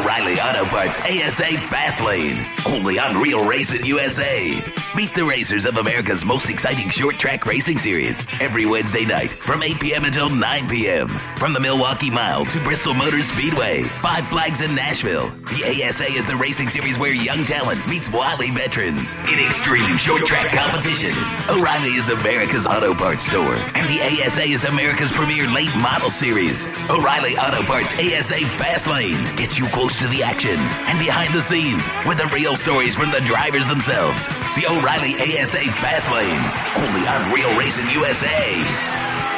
O'Reilly Auto Parts ASA Fastlane, only on Real Racing USA. Meet the racers of America's most exciting short track racing series every Wednesday night from 8 p.m. until 9 p.m. From the Milwaukee Mile to Bristol Motor Speedway, Five Flags in Nashville. The ASA is the racing series where young talent meets wily veterans. In extreme short track competition, O'Reilly is America's auto parts store, and the ASA is America's premier late model series. O'Reilly Auto Parts ASA Fastlane gets you close to the action and behind the scenes with the real stories from the drivers themselves. The O'Reilly ASA Fastlane, only on Real Racing USA.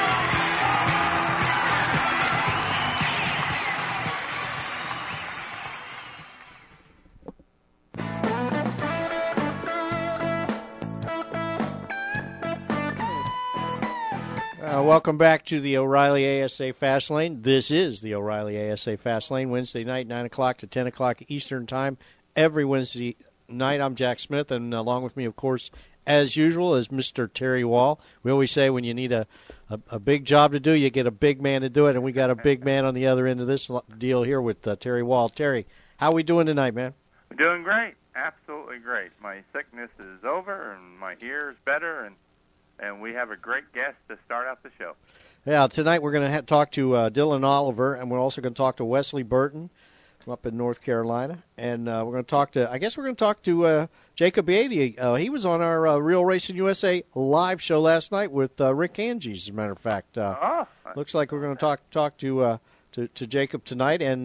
Welcome back to the O'Reilly ASA Fastlane. This is the O'Reilly ASA Fastlane, Wednesday night, 9 o'clock to 10 o'clock Eastern Time. Every Wednesday night, I'm Jack Smith, and along with me, of course, as usual, is Mr. Terry Wall. We always say when you need a big job to do, you get a big man to do it, and we got a big man on the other end of this deal here with Terry Wall. Terry, how we doing tonight, man? We're doing great, absolutely great. My sickness is over, and my ear is better, and we have a great guest to start out the show. Yeah, tonight we're going to talk to Dylan Oliver, and we're also going to talk to Wesley Burton from up in North Carolina, and we're going to talk to Jacob Beatty. He was on our Real Racing USA live show last night with Rick Angie, as a matter of fact. Looks like we're going to talk to Jacob tonight, and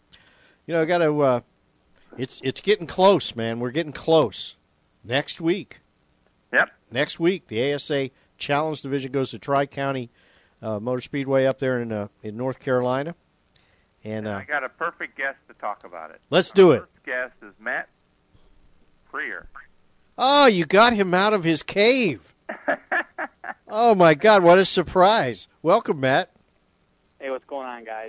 it's getting close, man. We're getting close. Next week. Yep. Next week, the ASA Challenge Division goes to Tri-County Motor Speedway up there in North Carolina. And I got a perfect guest to talk about it. Let's do it. Our first guest is Matt Freer. Oh, you got him out of his cave. Oh, my God, what a surprise. Welcome, Matt. Hey, what's going on, guys?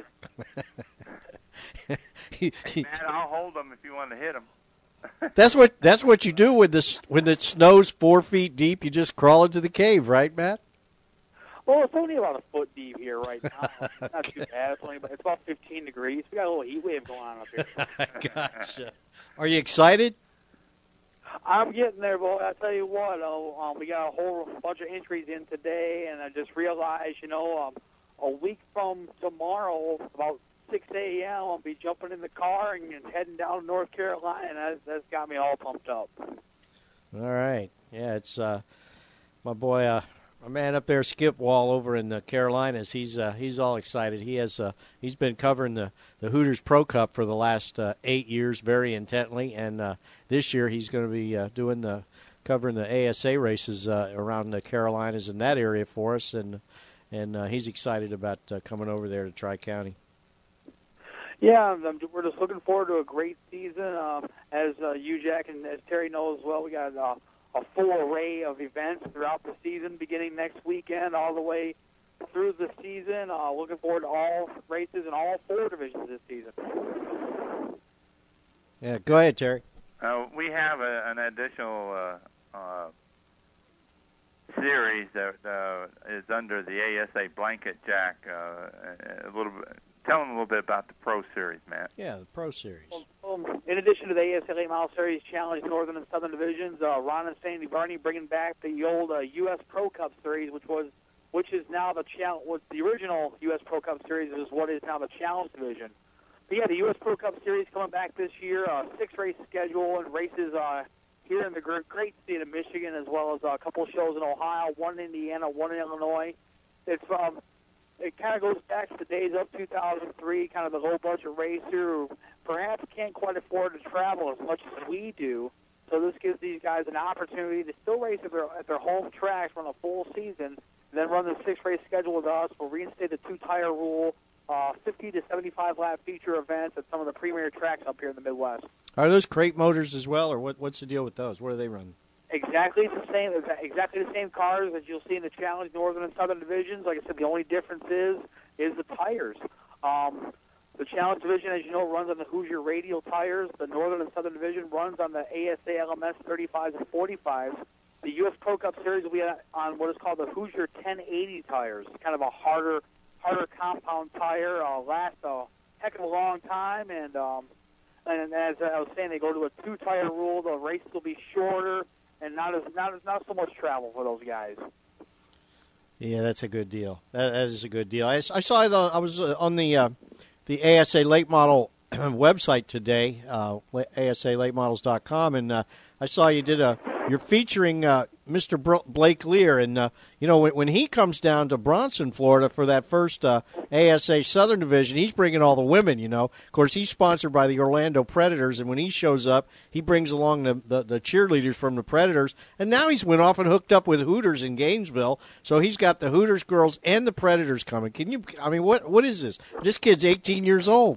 Hey, Matt, I'll hold him if you want to hit him. That's what you do when it snows 4 feet deep. You just crawl into the cave, right, Matt? Well, it's only about a foot deep here right now. It's not too bad. It's about 15 degrees. We got a little heat wave going on up here. Gotcha. Are you excited? I'm getting there, boy. I tell you what, we got a whole bunch of entries in today, and I just realized, a week from tomorrow, about 6 a.m., I'll be jumping in the car and heading down to North Carolina, and that's got me all pumped up. All right. Yeah, it's my boy, my man up there, Skip Wall, over in the Carolinas. He's all excited. He's been covering the Hooters Pro Cup for the last 8 years very intently, and this year he's going to be covering the ASA races around the Carolinas in that area for us, and he's excited about coming over there to Tri-County. Yeah, we're just looking forward to a great season. As you, Jack, and as Terry knows as well, we got a full array of events throughout the season, beginning next weekend all the way through the season. Looking forward to all races in all 4 divisions this season. Yeah, go ahead, Terry. We have an additional series that is under the ASA blanket, Jack. Tell them a little bit about the Pro Series, Matt. Yeah, the Pro Series. In addition to the ASA Late Model Series Challenge Northern and Southern Divisions, Ron and Sandy Barney bringing back the old U.S. Pro Cup Series, which is now the challenge. What the original U.S. Pro Cup Series is, what is now the Challenge Division. But yeah, the U.S. Pro Cup Series coming back this year. 6-race schedule and races here in the great state of Michigan, as well as a couple shows in Ohio, one in Indiana, one in Illinois. It kind of goes back to the days of 2003, kind of the low-budget racer who perhaps can't quite afford to travel as much as we do. So this gives these guys an opportunity to still race at their home tracks, run a full season, and then run the 6-race schedule with us. We'll reinstate the 2-tire rule, 50 to 75-lap feature events at some of the premier tracks up here in the Midwest. Are those crate motors as well, or what's the deal with those? What are they running? Exactly the same cars as you'll see in the Challenge Northern and Southern Divisions. Like I said, the only difference is the tires. The Challenge Division, as you know, runs on the Hoosier radial tires. The Northern and Southern Division runs on the ASA LMS 35s and 45s. The U.S. Pro Cup Series will be on what is called the Hoosier 1080 tires. It's kind of a harder compound tire. Lasts a heck of a long time, and And as I was saying, they go to a 2-tire rule. The races will be shorter and not so much travel for those guys. Yeah, that's a good deal. That is a good deal. I saw I was on the ASA Late Model website today, asaLateModels.com, and I saw you're featuring Mr. Blake Lear, and when he comes down to Bronson, Florida for that first ASA Southern Division, he's bringing all the women. Of course, he's sponsored by the Orlando Predators, and when he shows up, he brings along the cheerleaders from the Predators, and now he's went off and hooked up with Hooters in Gainesville, so he's got the Hooters girls and the Predators coming. What is this? This kid's 18 years old.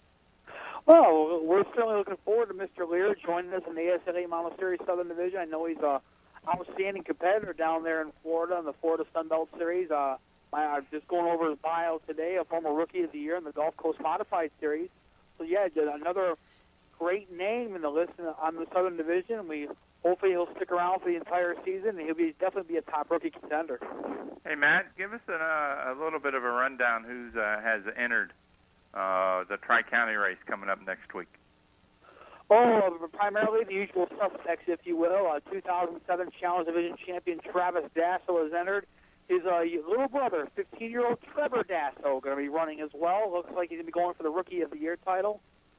Well, we're certainly looking forward to Mr. Lear joining us in the ASA Late Model Series Southern Division. I know he's an outstanding competitor down there in Florida in the Florida Sun Belt Series. I'm just going over his bio today, a former Rookie of the Year in the Gulf Coast Modified Series. So, yeah, another great name in the list on the Southern Division. Hopefully he'll stick around for the entire season, and he'll definitely be a top rookie contender. Hey, Matt, give us a little bit of a rundown who has entered the Tri-County race coming up next week. Primarily the usual suspects, if you will. 2007 Challenge Division champion Travis Dasso has entered. His little brother, 15-year-old Trevor Dasso, going to be running as well. Looks like he's going to be going for the Rookie of the Year title.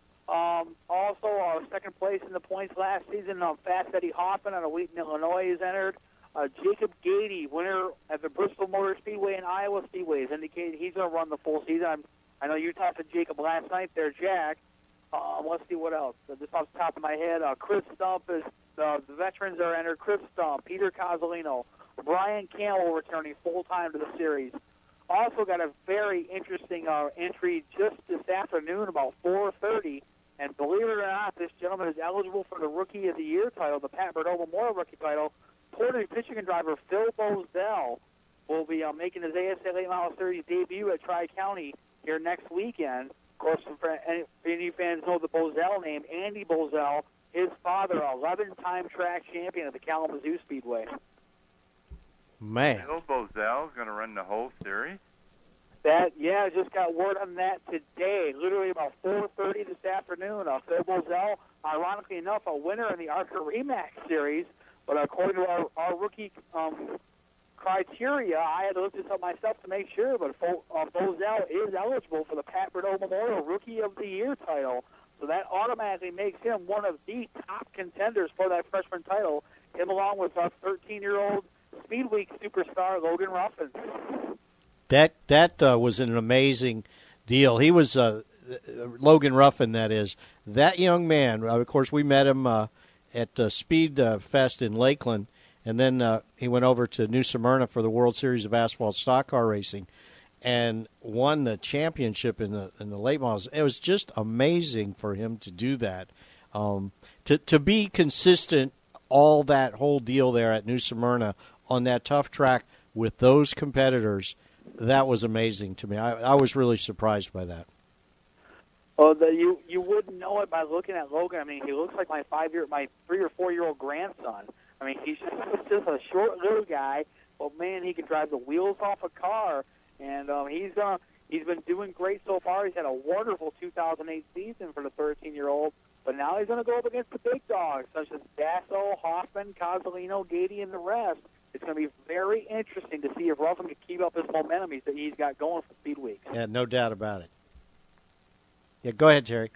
Also, second place in the points last season, Fast Eddie Hoffman out of Wheaton, Illinois, has entered. Jacob Gady, winner at the Bristol Motor Speedway and Iowa Speedway, has indicated he's going to run the full season. I know you talked to Jacob last night there, Jack. Let's see what else. Just off the top of my head, Chris Stump is the veterans are entered. Chris Stump, Peter Cozzolino, Brian Campbell returning full-time to the series. Also got a very interesting entry just this afternoon about 4:30. And believe it or not, this gentleman is eligible for the Rookie of the Year title, the Pat Burdell Memorial Rookie title. Puerto Rican Michigan driver Phil Bozell will be making his ASA Late Model Series debut at Tri-County here next weekend. Of course, for any fans know the Bozell name, Andy Bozell, his father, 11-time track champion at the Kalamazoo Speedway. Man. Phil Bozell is going to run the whole series? I just got word on that today, literally about 4:30 this afternoon. Phil Bozell, ironically enough, a winner in the ARCA Remax series, but according to our rookie criteria, I had to look this up myself to make sure, but Bozell is eligible for the Pat Burdell Memorial Rookie of the Year title, so that automatically makes him one of the top contenders for that freshman title, him along with our 13-year-old Speed Week superstar Logan Ruffin. That was an amazing deal. He was Logan Ruffin, that is. That young man, of course, we met him at Speed Fest in Lakeland, and then he went over to New Smyrna for the World Series of Asphalt Stock Car Racing and won the championship in the late models. It was just amazing for him to do that. To be consistent, all that whole deal there at New Smyrna on that tough track with those competitors, that was amazing to me. I was really surprised by that. Well, you wouldn't know it by looking at Logan. I mean, he looks like my 3 or 4 year old grandson. I mean, he's just a short little guy, but man, he can drive the wheels off a car, and he's been doing great so far. He's had a wonderful 2008 season for the 13-year-old, but now he's going to go up against the big dogs such as Dasso, Hoffman, Cozzolino, Gady, and the rest. It's going to be very interesting to see if Ruffin can keep up his momentum he's got going for Speed Week. Yeah, no doubt about it. Yeah, go ahead, Terry.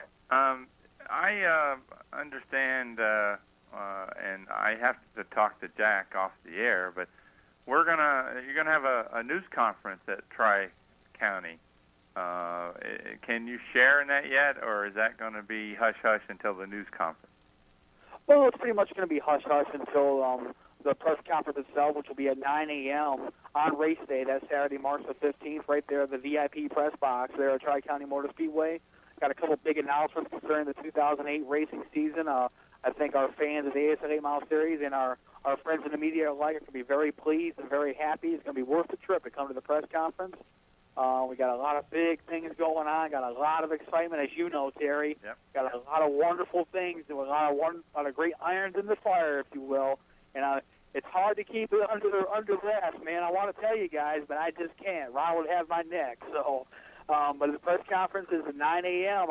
I understand, and I have to talk to Jack off the air, but you're gonna have a news conference at Tri-County. Can you share in that yet, or is that going to be hush-hush until the news conference? Well, it's pretty much going to be hush-hush until the press conference itself, which will be at 9 a.m. on race day. That's Saturday, March the 15th, right there at the VIP press box there at Tri-County Motor Speedway. Got a couple big announcements concerning the 2008 racing season. I think our fans of the ASA Late Model Series and our friends in the media alike are going to be very pleased and very happy. It's going to be worth the trip to come to the press conference. We got a lot of big things going on. Got a lot of excitement, as you know, Terry. Yep. Got a lot of wonderful things. A lot of great irons in the fire, if you will. And it's hard to keep it under wraps, man. I want to tell you guys, but I just can't. Ron would have my neck. So, but the press conference is at 9 a.m.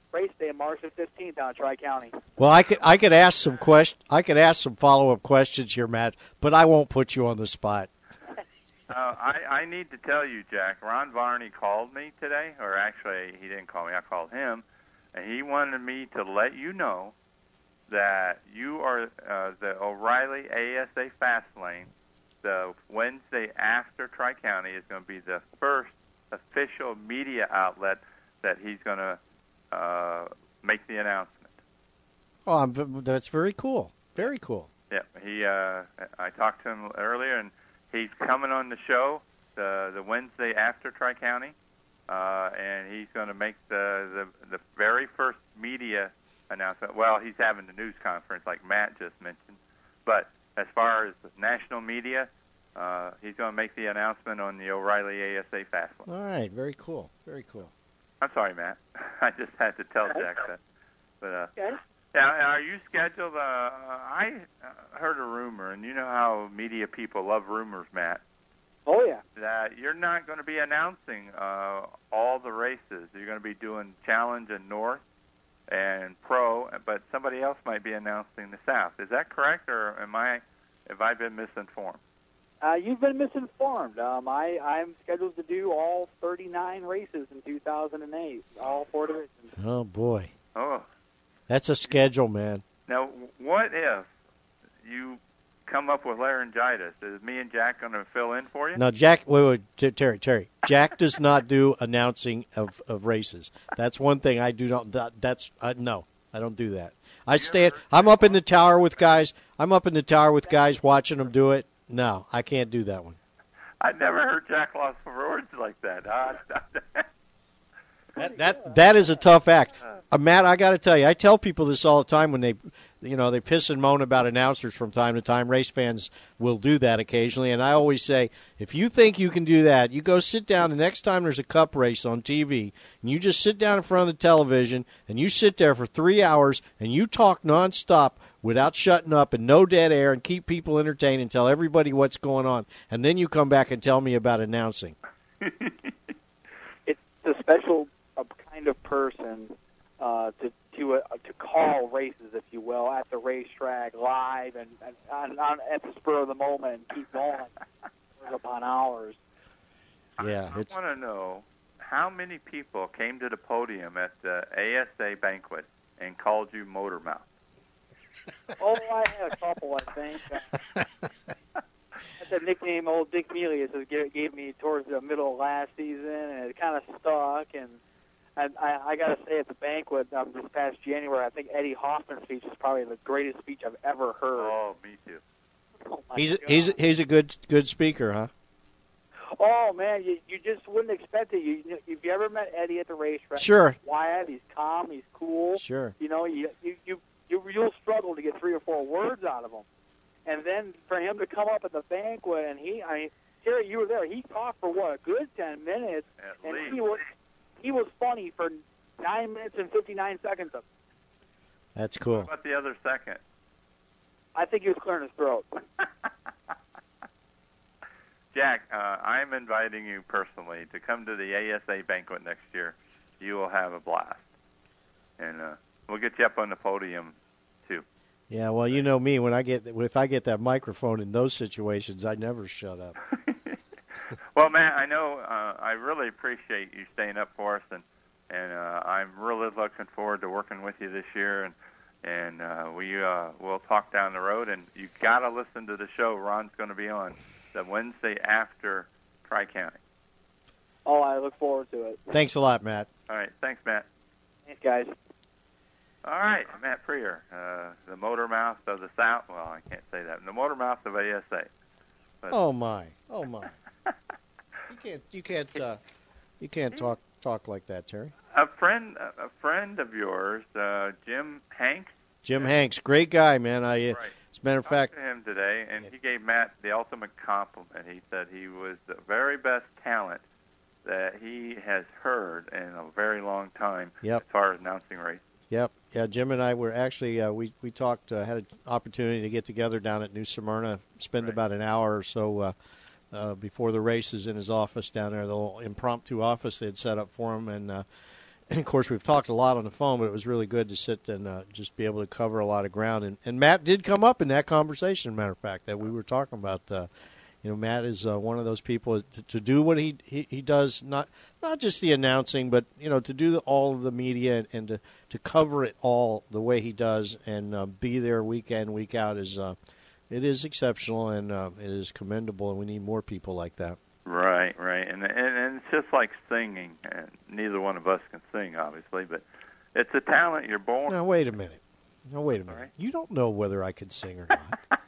race day, March the 15th, out of Tri-County. Well, I could ask some follow-up questions here, Matt, but I won't put you on the spot. I need to tell you, Jack, Ron Varney called me today, or actually he didn't call me, I called him, and he wanted me to let you know that you are the O'Reilly ASA Fast Lane. The Wednesday after Tri-County is going to be the first official media outlet that he's going to make the announcement. Oh, that's very cool. Very cool. Yeah, I talked to him earlier, and he's coming on the show the Wednesday after Tri-County, and he's going to make the very first media announcement. Well, he's having the news conference like Matt just mentioned, but as far as the national media, he's going to make the announcement on the O'Reilly ASA Fast Lane. All right, very cool. Very cool. I'm sorry, Matt. I just had to tell Jack that. But Okay. yeah, are you scheduled? I heard a rumor, and you know how media people love rumors, Matt. Oh, yeah. That you're not going to be announcing all the races. You're going to be doing Challenge and North and Pro, but somebody else might be announcing the South. Is that correct, or have I been misinformed? You've been misinformed. I'm scheduled to do all 39 races in 2008, all 4 divisions. Oh, boy. Oh. That's a schedule, man. Now, what if you come up with laryngitis? Is me and Jack going to fill in for you? No, Jack. Wait, Terry. Jack does not do announcing of races. That's one thing I do not. No, I don't do that. I'm up in the tower with guys. Watching them do it. No, I can't do that one. I never heard Jack lost for words like that. That is a tough act. Matt, I got to tell you, I tell people this all the time when they piss and moan about announcers from time to time. Race fans will do that occasionally, and I always say, if you think you can do that, you go sit down the next time there's a cup race on TV, and you just sit down in front of the television, and you sit there for 3 hours, and you talk nonstop without shutting up and no dead air and keep people entertained and tell everybody what's going on, and then you come back and tell me about announcing. It's a special kind of person to call races, if you will, at the racetrack live and at the spur of the moment and keep going upon hours. Yeah, I want to know how many people came to the podium at the ASA banquet and called you Motor Mouth. Oh, I had a couple, I think. That's a nickname old Dick Melius gave me towards the middle of last season, and it kind of stuck. And I got to say, at the banquet this past January, I think Eddie Hoffman's speech is probably the greatest speech I've ever heard. Oh, me too. Oh, he's a good speaker, huh? Oh man, you just wouldn't expect it. If you ever met Eddie at the racetrack, sure. Quiet, he's calm, he's cool. Sure. You'll struggle to get 3 or 4 words out of him, and then for him to come up at the banquet and Terry, you were there. He talked for a good 10 minutes, At least. He was funny for 9 minutes and 59 seconds of it. That's cool. What about the other second? I think he was clearing his throat. Jack, I'm inviting you personally to come to the ASA banquet next year. You will have a blast. And we'll get you up on the podium, too. Yeah, well, you know me. If I get that microphone in those situations, I never shut up. Well, Matt, I know I really appreciate you staying up for us, and I'm really looking forward to working with you this year, and we'll talk down the road. And you got to listen to the show Ron's going to be on the Wednesday after Tri-County. Oh, I look forward to it. Thanks a lot, Matt. All right, thanks, Matt. Thanks, guys. All right, Matt Freer, the Motor Mouth of the South. Well, I can't say that. The Motor Mouth of ASA. But, oh my. You can't talk like that, Terry. A friend of yours, Jim Hanks. Jim Hanks, great guy, man. Right. As a matter of fact, I talked to him today, and he gave Matt the ultimate compliment. He said he was the very best talent that he has heard in a very long time as far as announcing races. Yep. Yeah, Jim and I were actually, we talked, had an opportunity to get together down at New Smyrna, spend about an hour or so before the races in his office down there, the little impromptu office they had set up for him. And of course, we've talked a lot on the phone, but it was really good to sit and just be able to cover a lot of ground. And Matt did come up in that conversation, matter of fact, that we were talking about. Matt is one of those people to do what he does, not just the announcing, but, to do all of the media and to cover it all the way he does and be there week in, week out it is exceptional and it is commendable, and we need more people like that. Right. And it's just like singing. And neither one of us can sing, obviously, but it's a talent you're born. Now, wait a minute. Right. You don't know whether I can sing or not.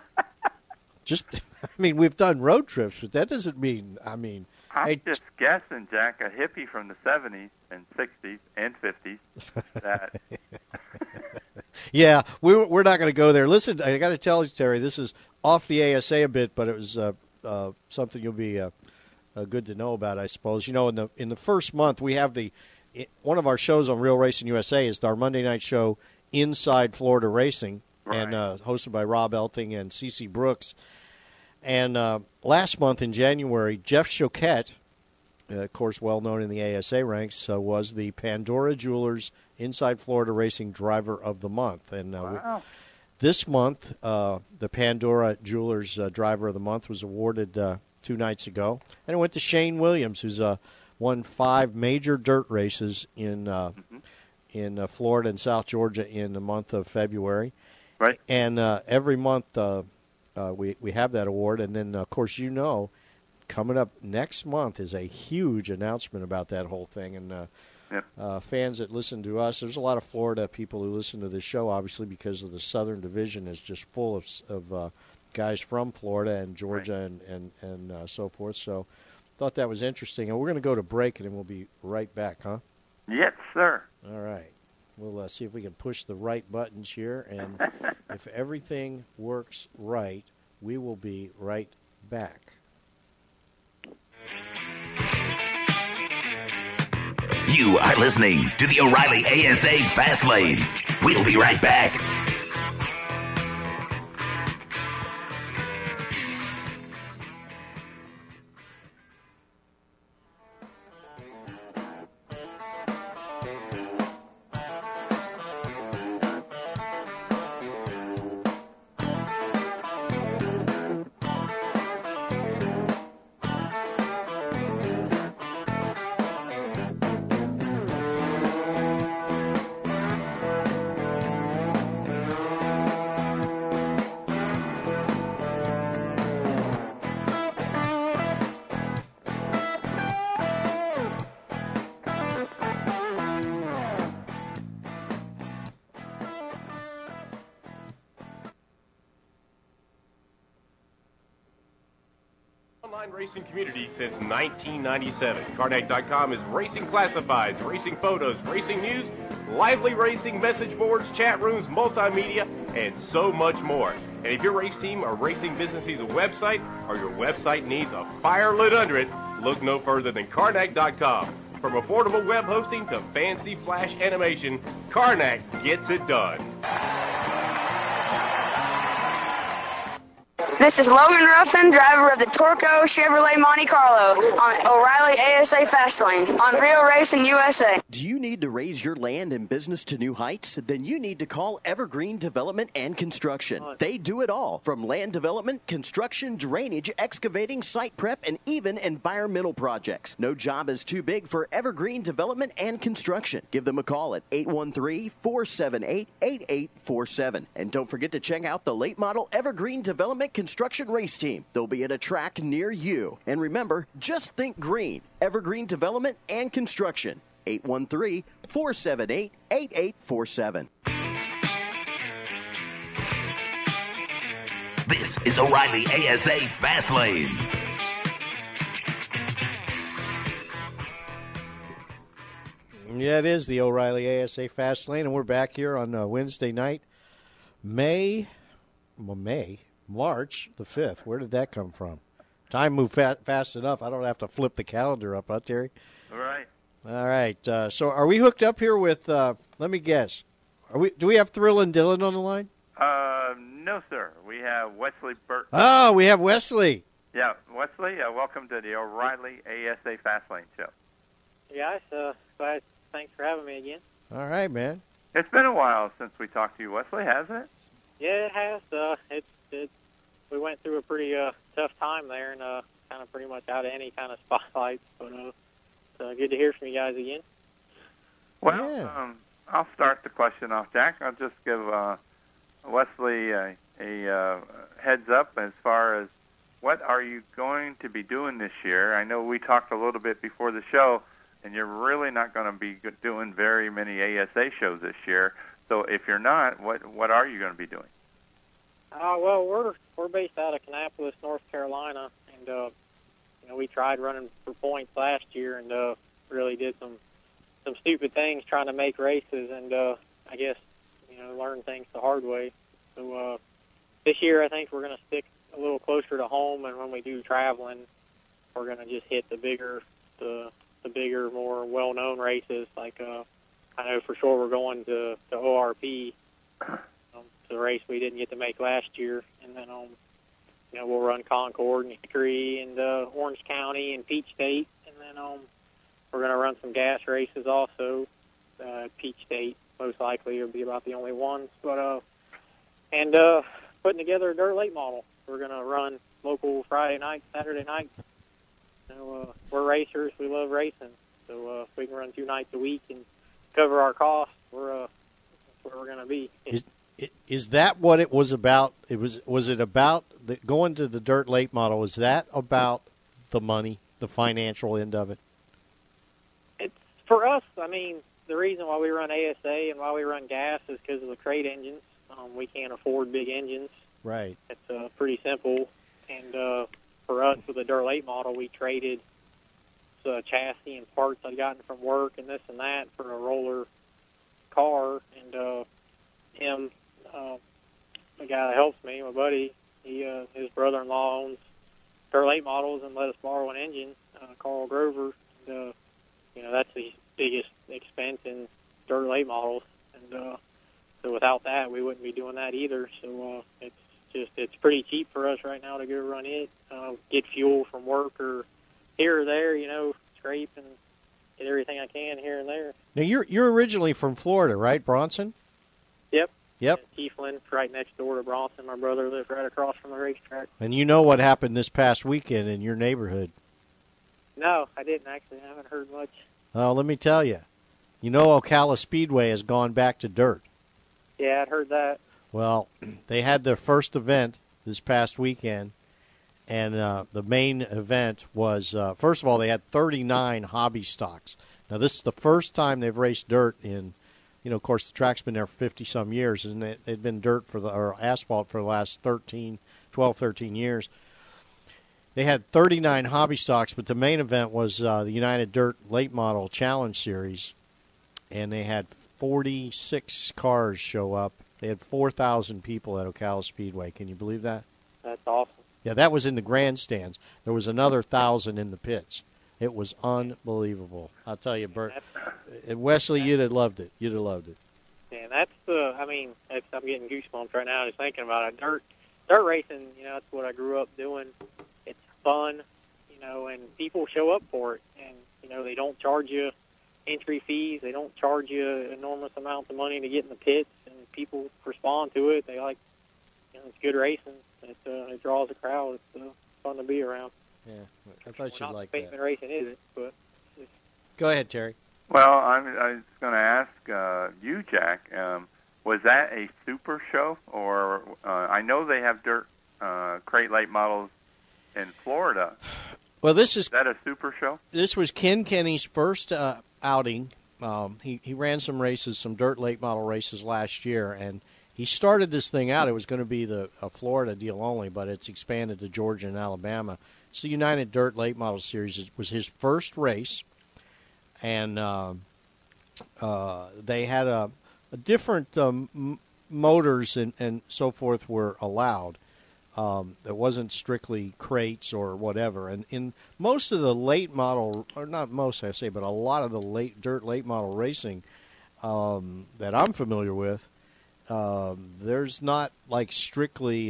We've done road trips, but that doesn't mean, I'm just guessing, Jack, a hippie from the 70s and 60s and 50s that... Yeah, we're not going to go there. Listen, I got to tell you, Terry, this is off the ASA a bit, but it was something you'll be good to know about, I suppose. In the first month, we have one of our shows on Real Racing USA is our Monday night show, Inside Florida Racing, right. and hosted by Rob Elting and CeCe Brooks. And last month in January, Jeff Choquette, of course well known in the ASA ranks, was the Pandora Jewelers Inside Florida Racing Driver of the Month. And wow. This month, the Pandora Jewelers Driver of the Month was awarded 2 nights ago. And it went to Shane Williams, who's won 5 major dirt races in Florida and South Georgia in the month of February. Right. And every month we have that award. And then, of course, coming up next month is a huge announcement about that whole thing. And fans that listen to us, there's a lot of Florida people who listen to this show, obviously, because of the Southern Division is just full of guys from Florida and Georgia and so forth. So thought that was interesting. And we're going to go to break, and then we'll be right back, huh? Yes, sir. All right. We'll see if we can push the right buttons here. And if everything works right, we will be right back. You are listening to the O'Reilly ASA Fast Lane. We'll be right back. Racing community since 1997. Karnak.com is racing classifieds, racing photos, racing news, lively racing message boards, chat rooms, multimedia, and so much more. And if your race team or racing business needs a website or your website needs a fire lit under it, look no further than Karnak.com. From affordable web hosting to fancy flash animation, Karnak gets it done. This is Logan Ruffin, driver of the Torco Chevrolet Monte Carlo on O'Reilly ASA Fastlane on Real Racing USA. Do you need to raise your land and business to new heights? Then you need to call Evergreen Development and Construction. They do it all, from land development, construction, drainage, excavating, site prep, and even environmental projects. No job is too big for Evergreen Development and Construction. Give them a call at 813-478-8847. And don't forget to check out the late model Evergreen Development Construction race team. They'll be at a track near you. And remember, just think green. Evergreen Development and Construction. 813-478-8847. This is O'Reilly ASA Fast Lane. Yeah, it is the O'Reilly ASA Fast Lane, and we're back here on Wednesday night, March the 5th. Where did that come from? Time moved fast enough. I don't have to flip the calendar up, huh, Terry? All right. All right. So are we hooked up here with, let me guess, do we have Thrillin' Dylan on the line? No, sir. We have Wesley Burton. Oh, we have Wesley. Yeah, Wesley, welcome to the O'Reilly ASA Fastlane Show. Yes, glad Thanks for having me again. All right, man. It's been a while since we talked to you, Wesley, hasn't it? Yeah, it has. We went through a pretty tough time there, and kind of pretty much out of any kind of spotlight. But it's good to hear from you guys again. Well, Yeah. I'll start the question off, Jack. I'll just give Wesley a heads up as far as what are you going to be doing this year. I know we talked a little bit before the show, and you're really not going to be doing very many ASA shows this year. So if you're not, what are you going to be doing? Well, we're based out of Kannapolis, North Carolina, and we tried running for points last year, and really did some stupid things trying to make races, and I guess learn things the hard way. So this year, I think we're going to stick a little closer to home, and when we do traveling, we're going to just hit the bigger, more well-known races. Like I know for sure we're going to ORP, the race we didn't get to make last year, and then we'll run Concord and Hickory and Orange County and Peach State, and then we're going to run some gas races also. Peach State most likely will be about the only ones, but and putting together a dirt late model. We're going to run local Friday night, Saturday night. We're racers. We love racing, so if we can run 2 nights a week and cover our costs, that's where we're going to be. Is that what it was about? Was it about going to the dirt late model? Is that about the money, the financial end of it? It's for us. I mean, the reason why we run ASA and why we run gas is because of the crate engines. We can't afford big engines. Right. It's pretty simple. And for us, with the dirt late model, we traded chassis and parts I'd gotten from work and this and that for a roller car. And him, the guy that helps me, my buddy, his brother-in-law owns dirt late models and let us borrow an engine, Carl Grover. And, that's the biggest expense in dirt late models. And so without that, we wouldn't be doing that either. So it's pretty cheap for us right now to go run it, get fuel from work or here or there, scrape and get everything I can here and there. Now you're originally from Florida, right, Bronson? Yep. Tieflin, right next door to Bronson. My brother lives right across from the racetrack. And you know what happened this past weekend in your neighborhood? No, I didn't actually. I haven't heard much. Oh, let me tell you. Ocala Speedway has gone back to dirt. Yeah, I'd heard that. Well, they had their first event this past weekend, and the main event was, first of all, they had 39 hobby stocks. Now, this is the first time they've raced dirt in, of course, the track's been there for 50-some years, and it'd been dirt or asphalt for the last 12, 13 years. They had 39 hobby stocks, but the main event was the United Dirt Late Model Challenge Series, and they had 46 cars show up. They had 4,000 people at Ocala Speedway. Can you believe that? That's awesome. Yeah, that was in the grandstands. There was another 1,000 in the pits. It was unbelievable. I'll tell you, Bert. Wesley, you'd have loved it. You'd have loved it. And that's I'm getting goosebumps right now just thinking about it. Dirt racing, that's what I grew up doing. It's fun, and people show up for it. And, they don't charge you entry fees. They don't charge you enormous amounts of money to get in the pits, and people respond to it. They like, it's good racing. It draws a crowd. It's fun to be around. Yeah, I thought you'd like that. Not pavement racing, is it? But go ahead, Terry. Well, I was going to ask you, Jack, was that a super show? Or I know they have dirt crate late models in Florida. Well, is that a super show? This was Ken Kenny's first outing. He ran some races, some dirt late model races last year, and he started this thing out. It was going to be a Florida deal only, but it's expanded to Georgia and Alabama. It's the United Dirt Late Model Series. It was his first race, and they had a different motors and so forth were allowed. It wasn't strictly crates or whatever. And in most of the late model, or not most I say, but a lot of the dirt late model racing that I'm familiar with, there's not like strictly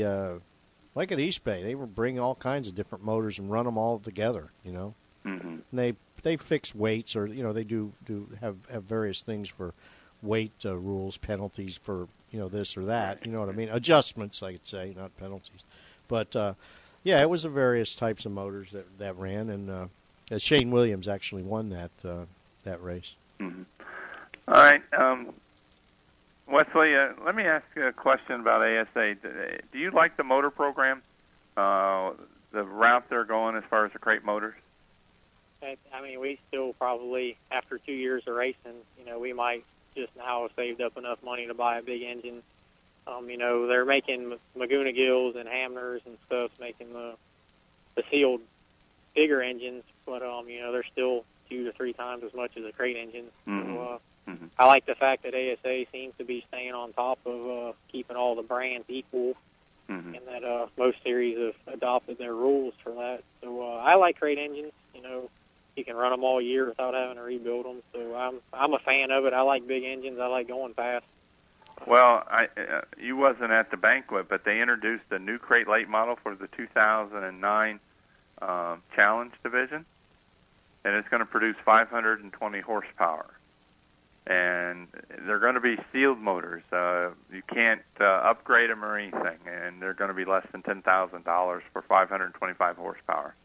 like at East Bay. They would bring all kinds of different motors and run them all together, Mm-hmm. And they fix weights, or they do have various things for weight rules, penalties for this or that. You know what I mean? Adjustments, I could say, not penalties. But yeah, it was the various types of motors that ran, and Shane Williams actually won that race. Mm-hmm. All right, Wesley, let me ask you a question about ASA. Do you like the motor program, the route they're going as far as the crate motors? I mean, we still probably, after 2 years of racing, we might just now have saved up enough money to buy a big engine. They're making Maguna Gills and Hamners and stuff, making the sealed bigger engines, but they're still 2 to 3 times as much as a crate engine. So I like the fact that ASA seems to be staying on top of keeping all the brands equal, and that most series have adopted their rules for that. So I like crate engines. You can run them all year without having to rebuild them. So I'm a fan of it. I like big engines. I like going fast. Well, you wasn't at the banquet, but they introduced a new crate late model for the 2009 Challenge division, and it's going to produce 520 horsepower. And they're going to be sealed motors. You can't upgrade them or anything, and they're going to be less than $10,000 for 525 horsepower.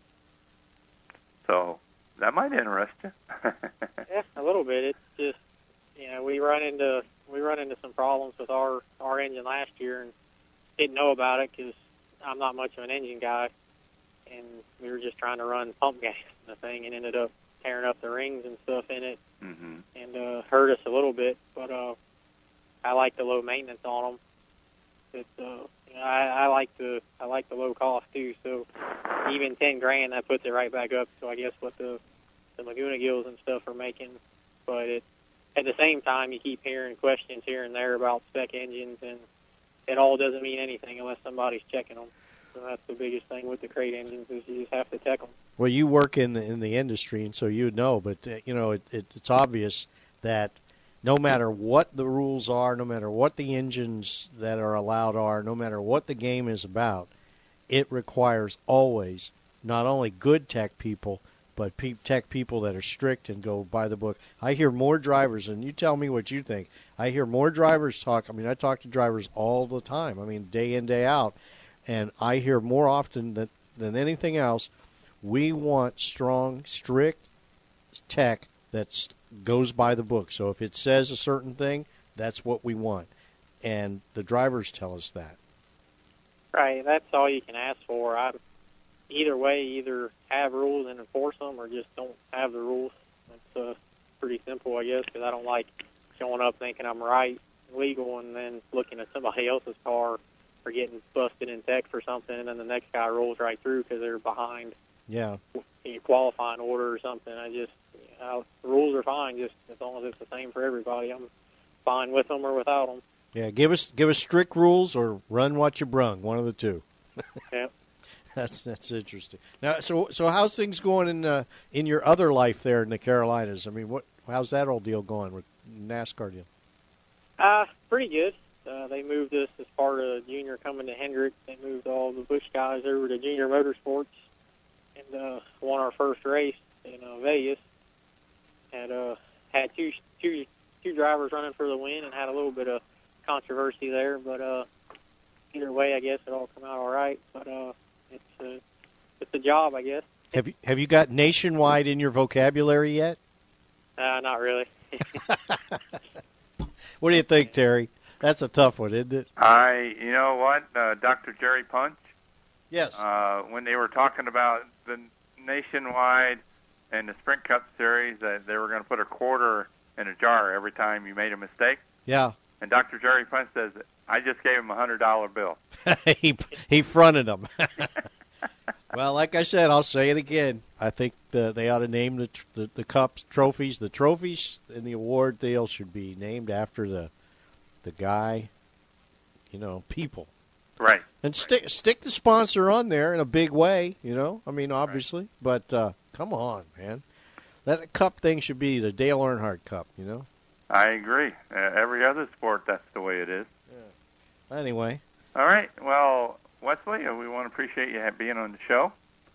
So that might interest you. Yeah, a little bit. It's just we run into some problems with our engine last year and didn't know about it because I'm not much of an engine guy, and we were just trying to run pump gas in the thing and ended up tearing up the rings and stuff in it, and hurt us a little bit. But I like the low maintenance on them. I like the low cost too. So even $10,000, that puts it right back up. So I guess what the Maguna Gills and stuff are making, but at the same time, you keep hearing questions here and there about spec engines, and it all doesn't mean anything unless somebody's checking them. So that's the biggest thing with the crate engines is you just have to check them. Well, you work in the industry, and so you know. But it's obvious that no matter what the rules are, no matter what the engines that are allowed are, no matter what the game is about, it requires always not only good tech people, but tech people that are strict and go by the book. I hear more drivers, and you tell me what you think. I hear more drivers talk. I mean, I talk to drivers all the time. I mean, day in, day out. And I hear more often than anything else, we want strong, strict tech that goes by the book. So if it says a certain thing, that's what we want. And the drivers tell us that. Right, that's all you can ask for. Either way, either have rules and enforce them or just don't have the rules. It's pretty simple, I guess, because I don't like showing up thinking I'm right, legal, and then looking at somebody else's car or getting busted in tech for something, and then the next guy rolls right through because they're behind in qualifying order or something. The rules are fine, just as long as it's the same for everybody. I'm fine with them or without them. Yeah, give us strict rules or run what you brung, one of the two. Yeah. That's interesting. Now, so how's things going in your other life there in the Carolinas? I mean, how's that old deal going with NASCAR deal? Pretty good. They moved us as part of Junior coming to Hendrick. They moved all the Busch guys over to Junior Motorsports and won our first race in Vegas. Had two drivers running for the win and had a little bit of controversy there, but either way, I guess it all come out all right. But it's a job, I guess. Have you got nationwide in your vocabulary yet? Not really. What do you think, Terry? That's a tough one, isn't it? You know what, Dr. Jerry Punch? Yes. When they were talking about the nationwide and the Sprint Cup Series, they were going to put a quarter in a jar every time you made a mistake. Yeah. And Dr. Jerry Punch says, I just gave him a $100 bill. he fronted them. Well, like I said, I'll say it again. I think they ought to name the cups, trophies. The trophies and the award deal should be named after the guy, people. Right. And stick the sponsor on there in a big way, I mean, obviously. Right. But come on, man. That cup thing should be the Dale Earnhardt Cup, I agree. Every other sport, that's the way it is. Yeah. Anyway. All right. Well, Wesley, we want to appreciate you being on the show.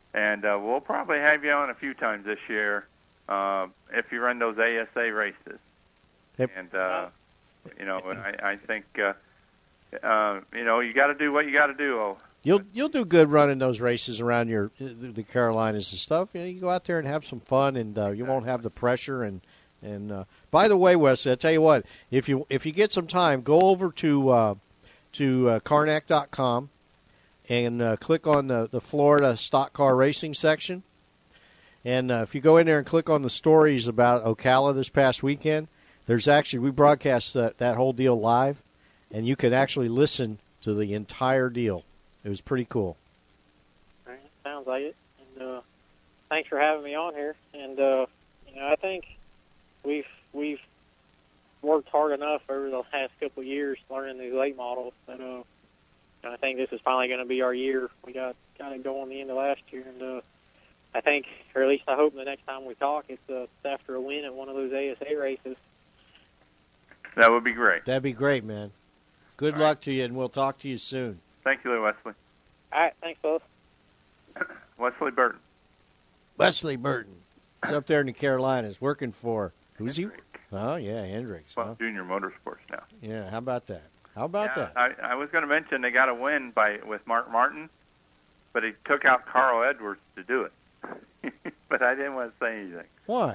And we'll probably have you on a few times this year if you run those ASA races. Yep. And, I think, you got to do what you got to do. You'll do good running those races around the Carolinas and stuff. You go out there and have some fun, and you won't have the pressure. And by the way, Wes, I tell you what, if you get some time, go over to Carnac.com and click on the Florida Stock Car Racing section. And if you go in there and click on the stories about Ocala this past weekend, we broadcast that whole deal live, and you can actually listen to the entire deal. It was pretty cool. All right, sounds like it. And thanks for having me on here. And I think we've worked hard enough over the last couple of years learning these late models that I think this is finally going to be our year. We got it going the end of last year, and I think, or at least I hope, the next time we talk, it's after a win at one of those ASA races. That would be great. That'd be great, man. Good luck to you, and we'll talk to you soon. Thank you, Wesley. All right, thanks, fellas. Wesley Burton. Wesley Burton. He's up there in the Carolinas working for, who's he? Oh, yeah, Hendricks. Well, Junior Motorsports now. Yeah, how about that? That? I was going to mention they got a win with Mark Martin, but he took out Carl Edwards to do it. But I didn't want to say anything. Why?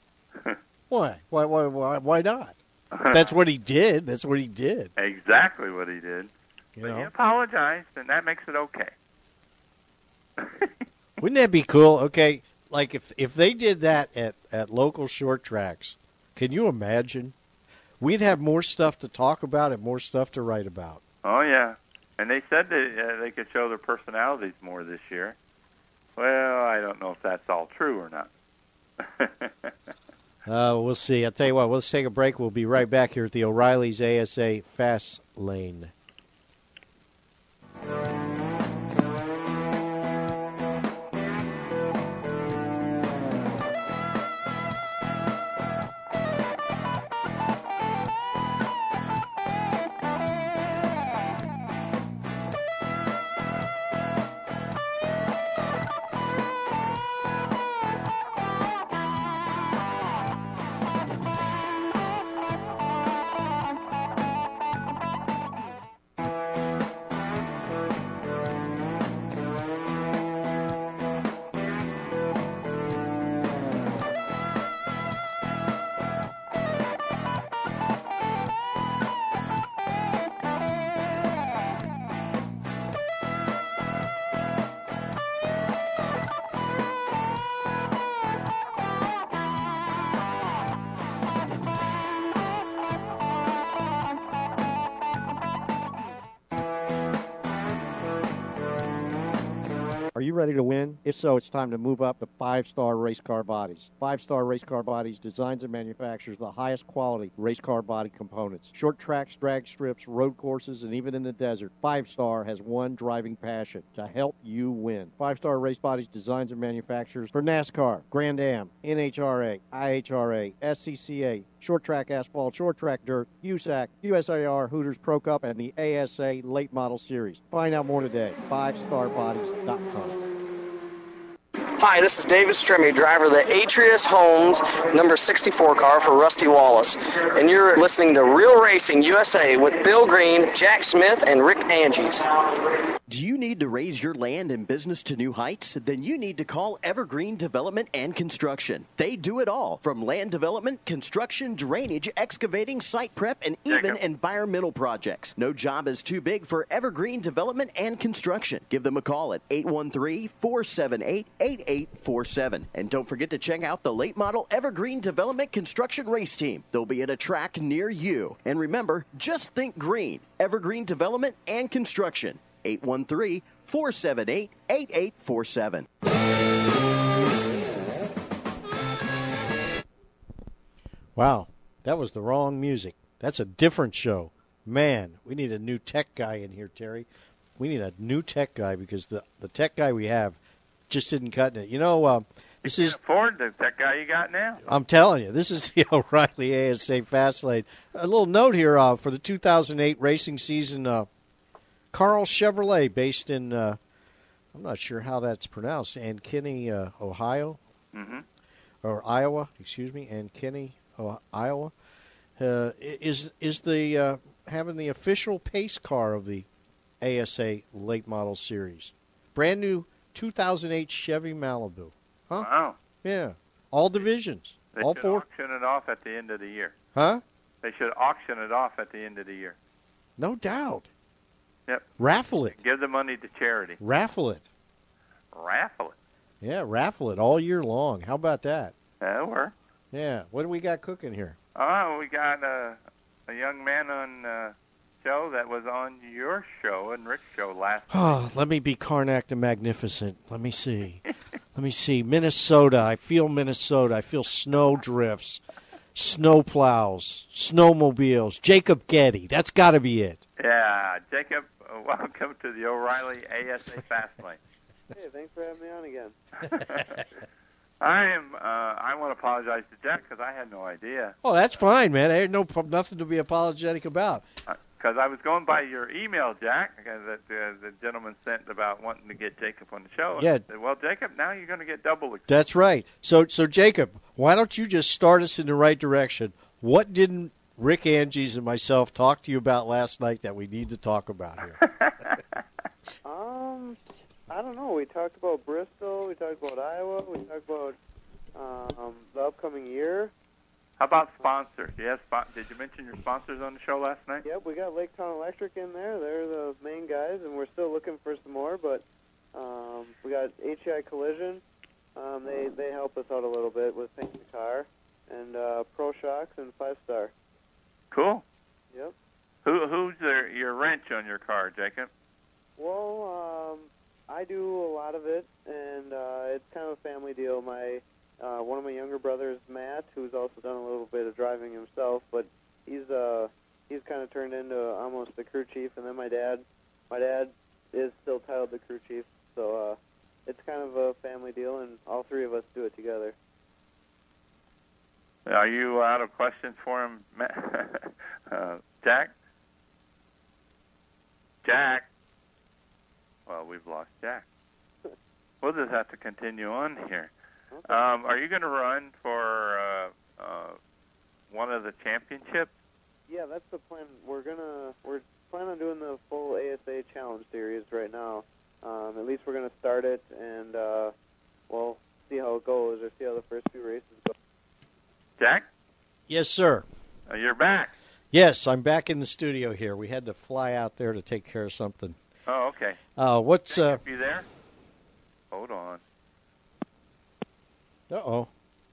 Why not? That's what he did. Exactly what he did. But he apologized, and that makes it okay. Wouldn't that be cool? Okay, like if they did that at local short tracks, can you imagine? We'd have more stuff to talk about and more stuff to write about. Oh, yeah. And they said that they could show their personalities more this year. Well, I don't know if that's all true or not. We'll see. I'll tell you what, let's take a break. We'll be right back here at the O'Reilly's ASA Fast Lane. Are you ready to win? If so, it's time to move up to 5-Star Race Car Bodies. 5-Star Race Car Bodies designs and manufactures the highest quality race car body components. Short tracks, drag strips, road courses, and even in the desert, 5-Star has one driving passion: to help you win. 5-Star Race Bodies designs and manufactures for NASCAR, Grand Am, NHRA, IHRA, SCCA, short track asphalt, short track dirt, USAC, USAR, Hooters Pro Cup, and the ASA Late Model Series. Find out more today. 5starbodies.com. Hi, this is David Strimmy, driver of the Atrius Homes number 64 car for Rusty Wallace. And you're listening to Real Racing USA with Bill Green, Jack Smith, and Rick Angies. Do you need to raise your land and business to new heights? Then you need to call Evergreen Development and Construction. They do it all, from land development, construction, drainage, excavating, site prep, and even environmental projects. No job is too big for Evergreen Development and Construction. Give them a call at 813-478-8847. And don't forget to check out the late model Evergreen Development Construction race team. They'll be at a track near you. And remember, just think green. Evergreen Development and Construction. 813-478-8847. Wow, that was the wrong music. That's a different show. Man, we need a new tech guy in here, Terry. We need a new tech guy because the tech guy we have just isn't cutting it. You know, this is afford the tech guy you got now. I'm telling you, this is the O'Reilly ASA Fastlane. A little note here for the 2008 racing season. Carl Chevrolet, based in I'm not sure how that's pronounced. Ankeny, Ohio, Mm-hmm. or Iowa, excuse me, Ankeny, Iowa, is the having the official pace car of the ASA late model series. Brand new 2008 Chevy Malibu. Huh? Wow. Yeah. All divisions. They all should four. auction it off at the end of the year. Huh? They should auction it off at the end of the year. No doubt. Yep. Raffle it. Give the money to charity. Raffle it. Raffle it. Yeah, raffle it all year long. How about that? That'll work. Yeah. What do we got cooking here? Oh, we got a young man on show that was on your show and Rick's show last Oh, let me be Karnak the Magnificent. Let me see. Let me see. Minnesota. I feel Minnesota. I feel snow drifts, snow plows, snowmobiles. Jacob Getty. That's got to be it. Yeah, Jacob, welcome to the O'Reilly ASA Fastlane. Hey, thanks for having me on again. I want to apologize to Jack because I had no idea. Oh, that's fine, man. There's nothing to be apologetic about. Because I was going by your email, Jack, that the gentleman sent about wanting to get Jacob on the show. Yeah. I said, well, Jacob, now you're going to get double. That's right. So Jacob, why don't you just start us in the right direction? What didn't Rick Angies and myself talk to you about last night that we need to talk about here? I don't know. We talked about Bristol. We talked about Iowa. We talked about the upcoming year. How about sponsors? Yes, did you mention your sponsors on the show last night? Yep, we got Lake Town Electric in there. They're the main guys, and we're still looking for some more. But we got HEI Collision. They help us out a little bit with painting the car, and Pro Shocks and 5-Star. Cool. Yep. Who's your wrench on your car, Jacob? Well, I do a lot of it, and it's kind of a family deal. One of my younger brothers, Matt, who's also done a little bit of driving himself, but he's kind of turned into almost the crew chief. And then my dad is still titled the crew chief, so it's kind of a family deal, and all three of us do it together. Are you out of questions for him, Jack? Jack? Well, we've lost Jack. We'll just have to continue on here. Okay. Are you going to run for one of the championships? Yeah, that's the plan. We're planning on doing the full ASA Challenge Series right now. At least we're going to start it, and we'll see how it goes, or see how the first few races go. Jack? Yes, sir. You're back. Yes, I'm back in the studio here. We had to fly out there to take care of something. Oh, okay. What's Jacob, you there? Hold on. Uh-oh.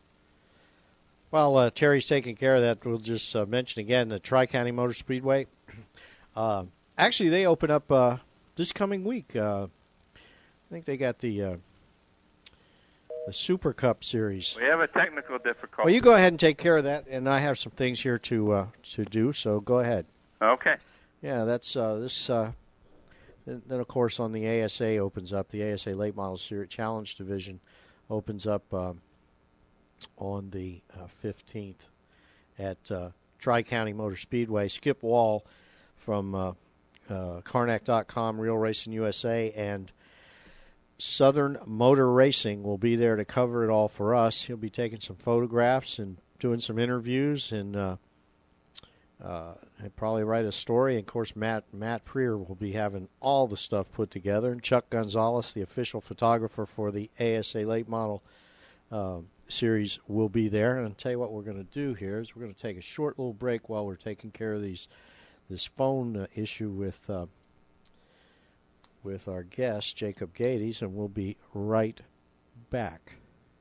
While Terry's taking care of that, we'll just mention again the Tri-County Motor Speedway. Actually, they open up this coming week. I think they got the Super Cup Series. We have a technical difficulty. Well, you go ahead and take care of that, and I have some things here to do, so go ahead. Okay. Yeah, that's this. Then, of course, on the ASA opens up, the ASA Late Model Series Challenge Division opens up on the 15th at Tri-County Motor Speedway. Skip Wall from Karnak.com, Real Racing USA, and Southern Motor Racing will be there to cover it all for us. He'll be taking some photographs and doing some interviews, and he'll probably write a story. And of course, Matt Preer will be having all the stuff put together. And Chuck Gonzalez, the official photographer for the ASA Late Model Series, will be there. And I'll tell you what we're going to do here is we're going to take a short little break while we're taking care of this phone issue with our guest, Jacob Gades, and we'll be right back.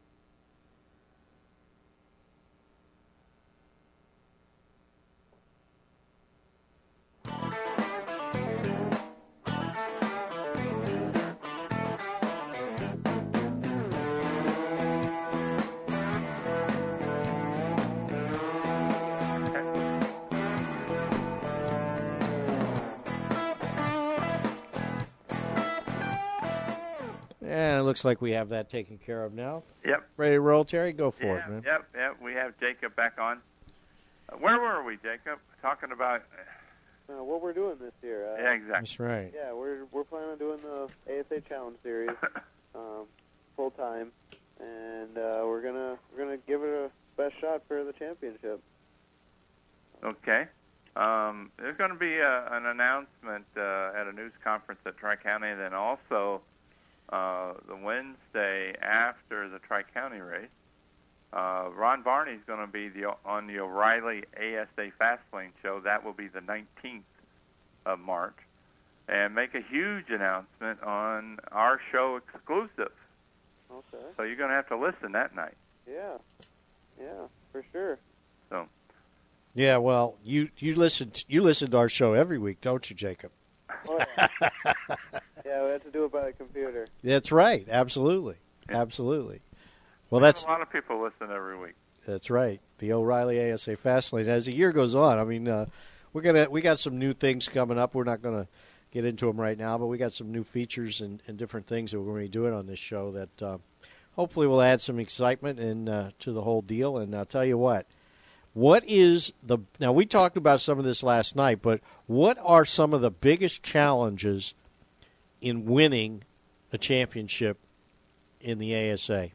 And it looks like we have that taken care of now. Yep. Ready to roll, Terry? Go for it, man. Yep. We have Jacob back on. Where were we, Jacob? Talking about what we're doing this year. Yeah, exactly. That's right. Yeah, we're planning on doing the ASA Challenge Series full time, and we're gonna give it a best shot for the championship. Okay. There's going to be an announcement at a news conference at Tri-County, and then also the Wednesday after the Tri-County race. Ron Varney's going to be on the O'Reilly ASA Fastlane show. That will be the 19th of March, and make a huge announcement on our show exclusive. Okay. So you're going to have to listen that night. Yeah, for sure. So. Yeah, well, you listen to our show every week, don't you, Jacob? Oh, yeah. Yeah, we have to do it by the computer. That's right. Absolutely. Absolutely. Well, a lot of people listen every week. That's right. The O'Reilly ASA Fastlane. As the year goes on, I mean, we got some new things coming up. We're not going to get into them right now, but we got some new features and different things that we're going to be doing on this show that hopefully will add some excitement to the whole deal. And I'll tell you what. Now we talked about some of this last night, but what are some of the biggest challenges in winning a championship in the ASA?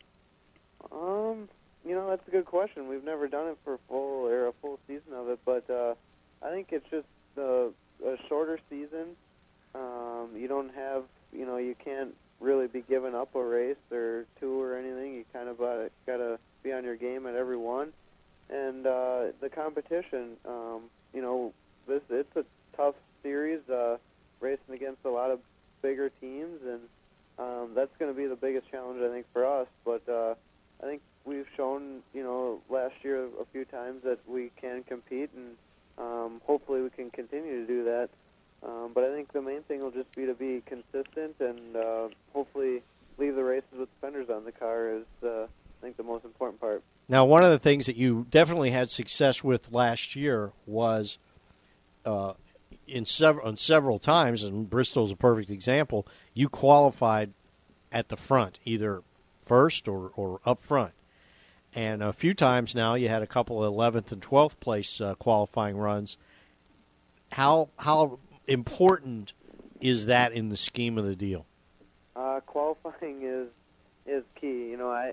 That's a good question. We've never done it for a full season of it, but I think it's just a shorter season. You don't have, you can't really be giving up a race or two or anything. You kind of got to be on your game at every one. And the competition, it's a tough series, racing against a lot of bigger teams, and that's going to be the biggest challenge, I think, for us. But I think we've shown, last year a few times that we can compete, and hopefully we can continue to do that. But I think the main thing will just be to be consistent and hopefully leave the races with fenders on the car is, I think, the most important part. Now, one of the things that you definitely had success with last year was on several times, and Bristol's a perfect example, you qualified at the front, either first or up front. And a few times now you had a couple of 11th and 12th place qualifying runs. How important is that in the scheme of the deal? Qualifying is key.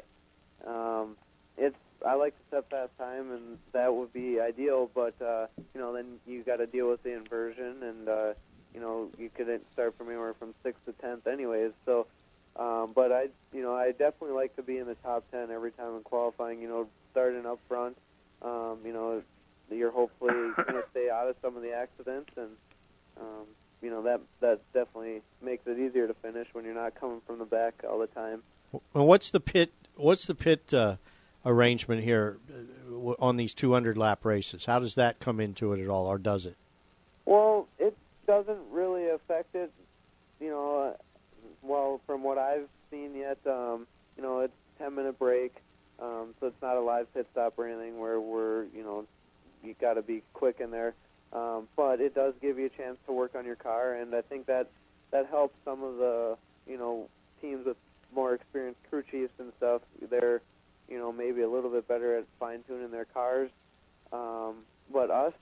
I like to set fast time, and that would be ideal. But then you got to deal with the inversion, and you could start from anywhere from 6th to 10th, anyways. So, but I definitely like to be in the top 10 every time in qualifying. Starting up front, you're hopefully going to stay out of some of the accidents, and that definitely makes it easier to finish when you're not coming from the back all the time. Well, what's the pit arrangement here on these 200 lap races? How does that come into it at all, or does it? Well, it doesn't really affect it. Well, from what I've seen yet, it's 10-minute break, so it's not a live pit stop or anything where you got to be quick in there. But it does give you a chance to work on your car, and I think that helps some of the teams with more experienced crew chiefs and stuff. They're maybe a little bit better at fine-tuning their cars. But us,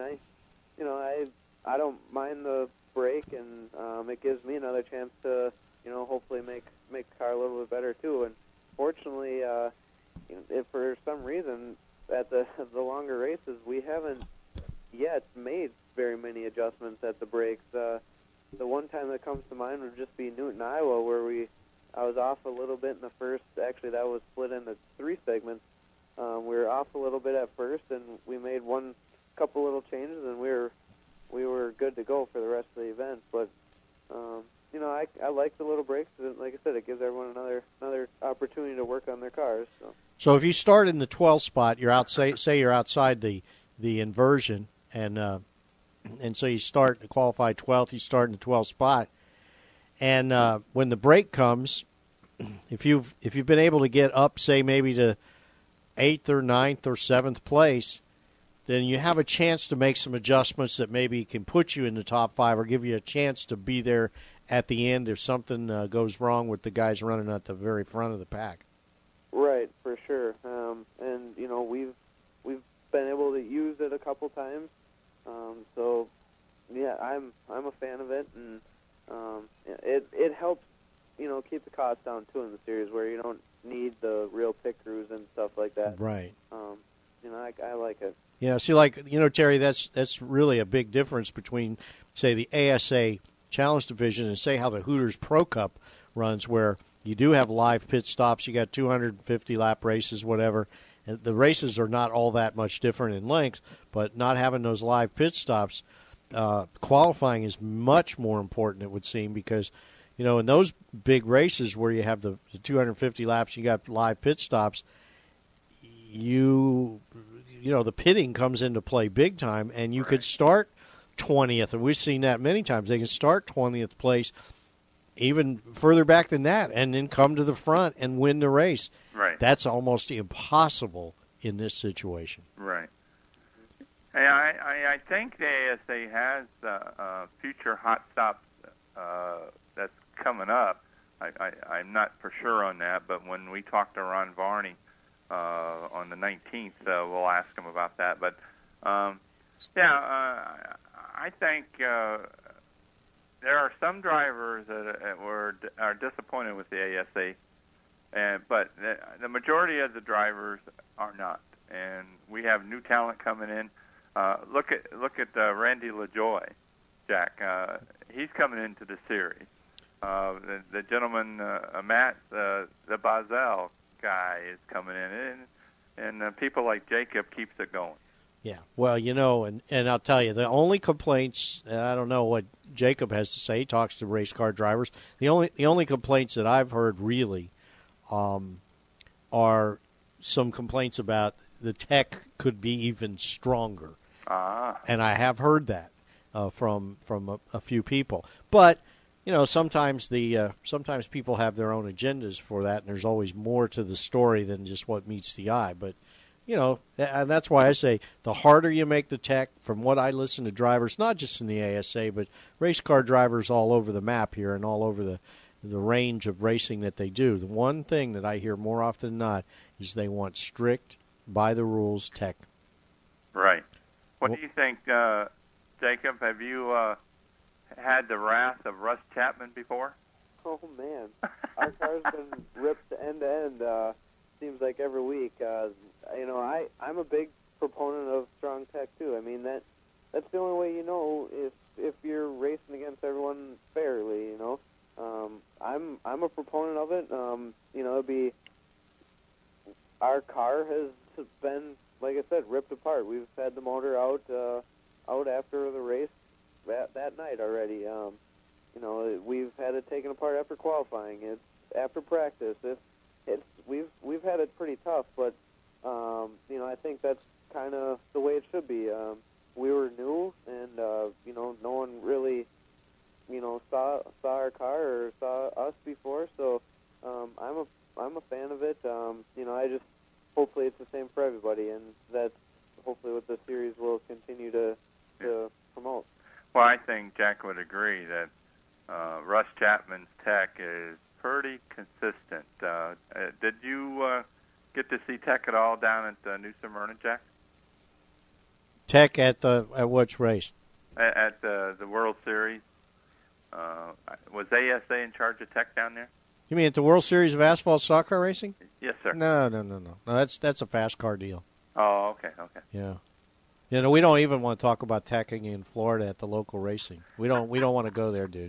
I don't mind the break, and it gives me another chance to, hopefully make the car a little bit better too. And fortunately, if for some reason at the longer races, we haven't yet made very many adjustments at the brakes. The one time that comes to mind would just be Newton, Iowa, where I was off a little bit in the first. Actually, that was split into 3 segments. We were off a little bit at first, and we made couple little changes, and we were good to go for the rest of the event. But I like the little breaks. Like I said, it gives everyone another opportunity to work on their cars. So if you start in the 12th spot, you're say you're outside the inversion, and so you start to qualify 12th. You start in the 12th spot. And when the break comes, if you've been able to get up, say maybe to 8th or 9th or 7th place, then you have a chance to make some adjustments that maybe can put you in the top 5 or give you a chance to be there at the end if something goes wrong with the guys running at the very front of the pack. Right, for sure. And we've been able to use it a couple times. So yeah, I'm a fan of it, and it helps, keep the cost down too in the series where you don't need the real pit crews and stuff like that. Right. I like it. Yeah, see, Terry, that's really a big difference between, say, the ASA Challenge Division and, say, how the Hooters Pro Cup runs, where you do have live pit stops. You got 250 lap races, whatever. And the races are not all that much different in length, but not having those live pit stops, qualifying is much more important, it would seem, because, in those big races where you have the 250 laps, you got live pit stops, the pitting comes into play big time, and you could start 20th, and we've seen that many times. They can start 20th place, even further back than that, and then come to the front and win the race. Right. That's almost impossible in this situation. Right. Hey, I think the ASA has future hot stops that's coming up. I'm not for sure on that, but when we talk to Ron Varney on the 19th, we'll ask him about that. But I think there are some drivers that are disappointed with the ASA, but the majority of the drivers are not. And we have new talent coming in. Look at Randy LaJoy, Jack. He's coming into the series. The gentleman, Matt, the Bazel guy is coming in, and people like Jacob keeps it going. Yeah, well, and I'll tell you, the only complaints, and I don't know what Jacob has to say. He talks to race car drivers. The only complaints that I've heard really are some complaints about the tech could be even stronger. And I have heard that from a few people. But sometimes sometimes people have their own agendas for that, and there's always more to the story than just what meets the eye. But and that's why I say the harder you make the tech, from what I listen to drivers, not just in the ASA, but race car drivers all over the map here and all over the range of racing that they do. The one thing that I hear more often than not is they want strict, by the rules tech. Right. What do you think, Jacob? Have you had the wrath of Russ Chapman before? Oh, man. Our car's been ripped end to end, seems like every week. I'm a big proponent of strong tech, too. I mean, that's the only way if you're racing against everyone fairly, I'm a proponent of it. It'd be, our car has been, like I said, ripped apart. We've had the motor out after the race that night already. We've had it taken apart after qualifying. It's after practice. We've had it pretty tough, but I think that's kind of the way it should be. We were new, and no one really saw our car or saw us before. So I'm a fan of it. I just hopefully it's the same for everybody, and that's hopefully what the series will continue to promote. Well, I think Jack would agree that Russ Chapman's tech is pretty consistent. Did you get to see tech at all down at New Smyrna, Jack? Tech at which race? At the World Series. Was ASA in charge of tech down there? You mean at the World Series of Asphalt Stock Car Racing? Yes, sir. No. That's a fast car deal. Oh, okay. Yeah. We don't even want to talk about teching in Florida at the local racing. We don't want to go there, dude.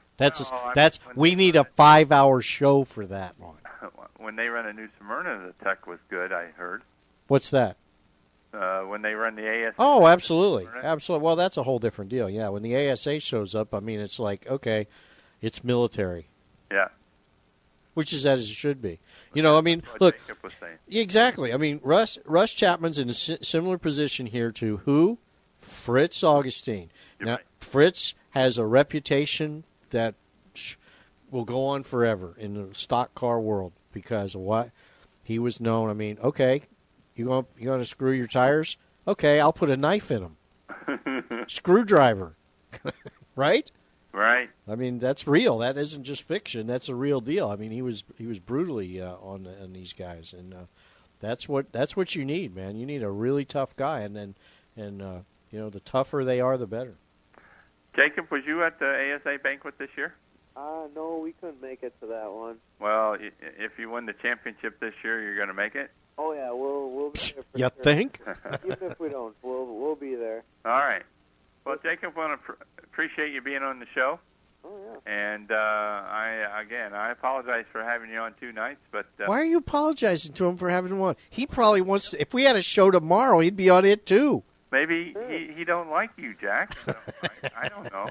We need a 5-hour show for that one. When they run a New Smyrna, the tech was good, I heard. What's that? When they run the ASA. Oh, absolutely. Absolutely. Well, that's a whole different deal. Yeah, when the ASA shows up, I mean, it's like, okay, it's military. Yeah. Which is as it should be. Look, exactly. I mean, Russ Chapman's in a similar position here to who? Fritz Augustine. Now, Fritz has a reputation that will go on forever in the stock car world because of what he was known. I mean, okay, you going to screw your tires? Okay, I'll put a knife in them. Screwdriver, right? Right. I mean, that's real. That isn't just fiction. That's a real deal. I mean, he was brutally on these guys, and that's what you need, man. You need a really tough guy, and the tougher they are, the better. Jacob, was you at the ASA banquet this year? No, we couldn't make it to that one. Well, if you win the championship this year, you're going to make it? Oh yeah, we'll be there for You sure. think? Even if we don't, we'll be there. All right. Well, Jacob, want to appreciate you being on the show. Oh yeah. And I apologize for having you on 2 nights, but Why are you apologizing to him for having him on? He probably wants to, if we had a show tomorrow, he'd be on it too. maybe he don't like you, Jack. So I don't know.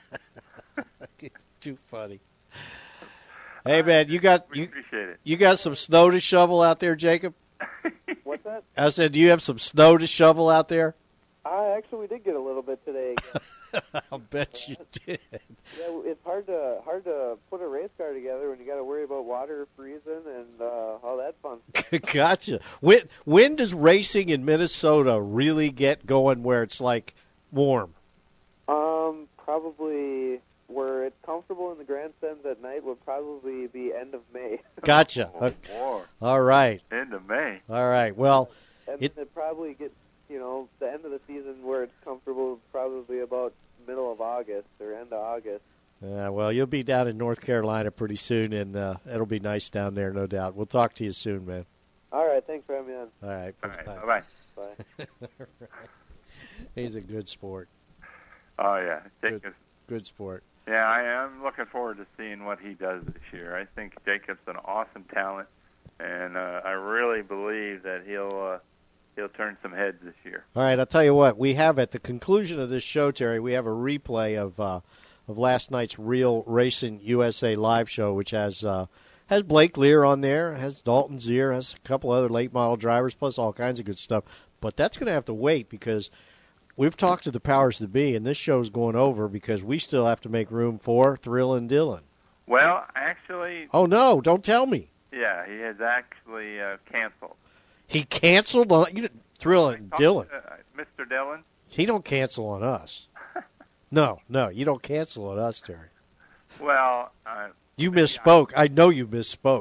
Too funny. Hey man, We appreciate it. you got some snow to shovel out there, Jacob? What's that? I said, do you have some snow to shovel out there? Actually, we did get a little bit today. I'll bet you did. Yeah, it's hard to put a race car together when you got to worry about water freezing and all that fun stuff. Gotcha. When does racing in Minnesota really get going where it's like warm? Probably where it's comfortable in the grandstands at night would probably be end of May. Gotcha. Oh, boy. All right. End of May. All right. Well, And it probably gets, the end of the season where it's comfortable probably about middle of August or end of August. well, you'll be down in North Carolina pretty soon, and it'll be nice down there, no doubt. We'll talk to you soon, man. All right, thanks for having me on. All right. All right. Bye-bye. Bye-bye. Bye. He's a good sport. Oh, yeah. Jacob's, Good sport. yeah, I'm looking forward to seeing what he does this year. I think Jacob's an awesome talent, and I really believe that he'll turn some heads this year. All right, I'll tell you what. We have at the conclusion of this show, Terry, we have a replay of last night's Real Racing USA live show, which has Blake Lear on there, has Dalton Zier, has a couple other late model drivers, plus all kinds of good stuff. But that's going to have to wait because we've talked to the powers that be, and this show's going over because we still have to make room for Thrill and Dillon. Well, actually, Oh, no, don't tell me. yeah, he has actually canceled. He canceled on Thrill and Dillon. Mr. Dillon? He don't cancel on us. No, you don't cancel on us, Terry. Well, You misspoke. I know you misspoke.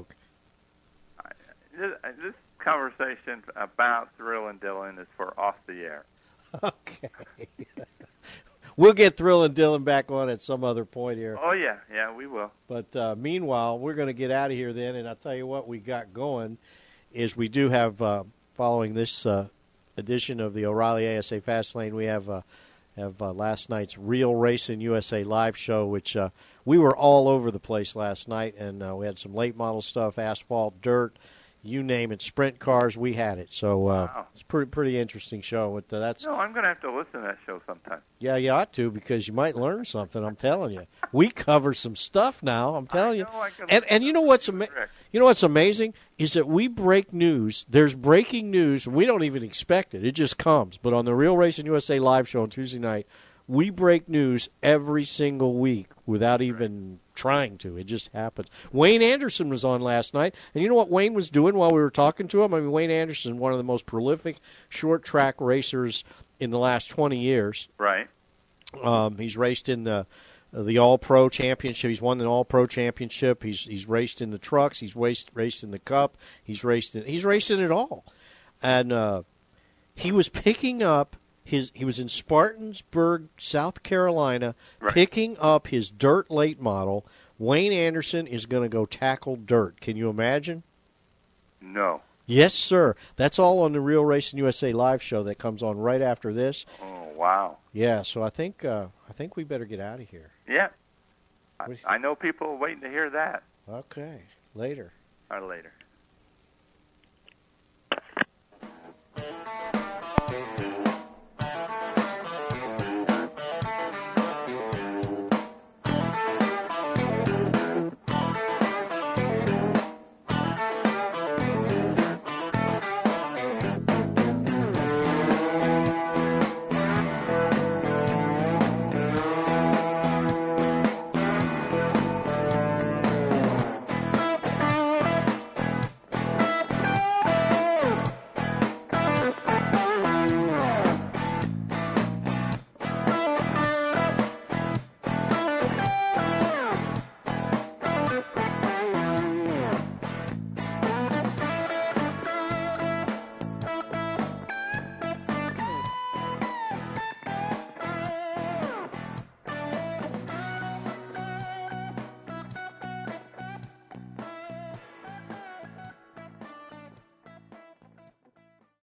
this conversation about Thrill and Dillon is for off the air. Okay. We'll get Thrill and Dillon back on at some other point here. Oh, yeah, we will. But meanwhile, we're going to get out of here then, and I'll tell you what we got going is we do have, following this edition of the O'Reilly ASA Fastlane, we have last night's Real Racing USA live show, which we were all over the place last night, and we had some late model stuff, asphalt, dirt, you name it, sprint cars, we had it. So Wow. it's pretty interesting show. That's No, I'm going to have to listen to that show sometime. Yeah, you ought to because you might learn something. I'm telling you, we cover some stuff now. I'm telling you. And you know what's you know what's amazing is that we break news. There's breaking news. And we don't even expect it. It just comes. But on the Real Racing USA live show on Tuesday night, we break news every single week without even trying to. It just happens. Wayne Anderson was on last night, and you know what Wayne was doing while we were talking to him? I mean, Wayne Anderson, one of the most prolific short track racers in the last 20 years. Right. He's raced in the All-Pro Championship. He's won the All-Pro Championship. He's raced in the trucks. He's raced in the Cup. He's raced in it all. And he was picking up he was in Spartanburg, South Carolina, Right. picking up his dirt late model. Wayne Anderson is going to go tackle dirt. Can you imagine? No. Yes, sir. That's all on the Real Racing USA live show that comes on right after this. Oh, wow. Yeah, so I think we better get out of here. Yeah. I know people are waiting to hear that. Okay, later. Or later.